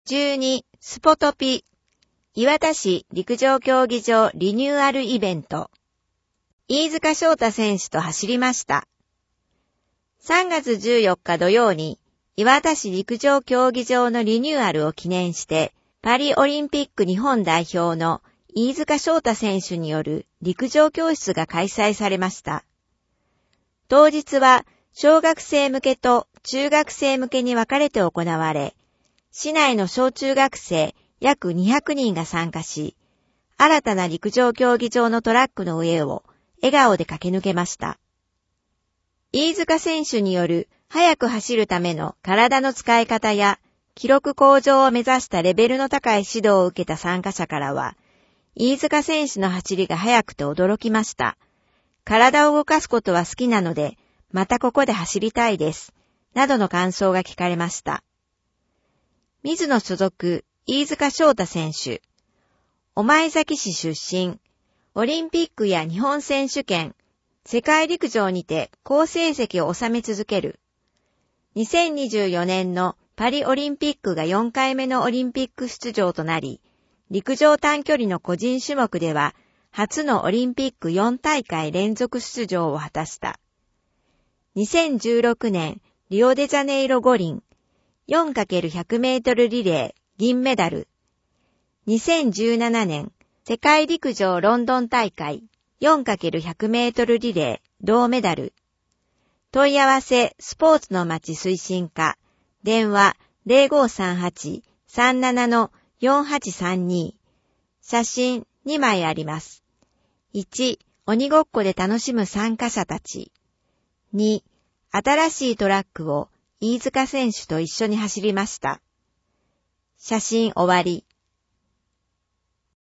12スポトピ磐田市陸上競技場リニューアルイベント。飯塚翔太選手と走りました。3月14日土曜に磐田市陸上競技場のリニューアルを記念してパリオリンピック日本代表の飯塚翔太選手による陸上教室が開催されました。当日は小学生向けと中学生向けに分かれて行われ、市内の小中学生約200人が参加し、新たな陸上競技場のトラックの上を笑顔で駆け抜けました。飯塚選手による速く走るための体の使い方や記録向上を目指したレベルの高い指導を受けた参加者からは、飯塚選手の走りが速くて驚きました。体を動かすことは好きなので、またここで走りたいです。などの感想が聞かれました。水野所属、飯塚翔太選手。御前崎市出身。オリンピックや日本選手権、世界陸上にて好成績を収め続ける。2024年のパリオリンピックが4回目のオリンピック出場となり、陸上短距離の個人種目では初のオリンピック4大会連続出場を果たした。2016年リオデジャネイロ五輪 4×100 メートルリレー銀メダル。2017年世界陸上ロンドン大会 4×100 メートルリレー銅メダル。問い合わせスポーツの街推進課電話 0538-37-4832 写真2枚あります。1、鬼ごっこで楽しむ参加者たち。2、新しいトラックを飯塚選手と一緒に走りました。写真終わり。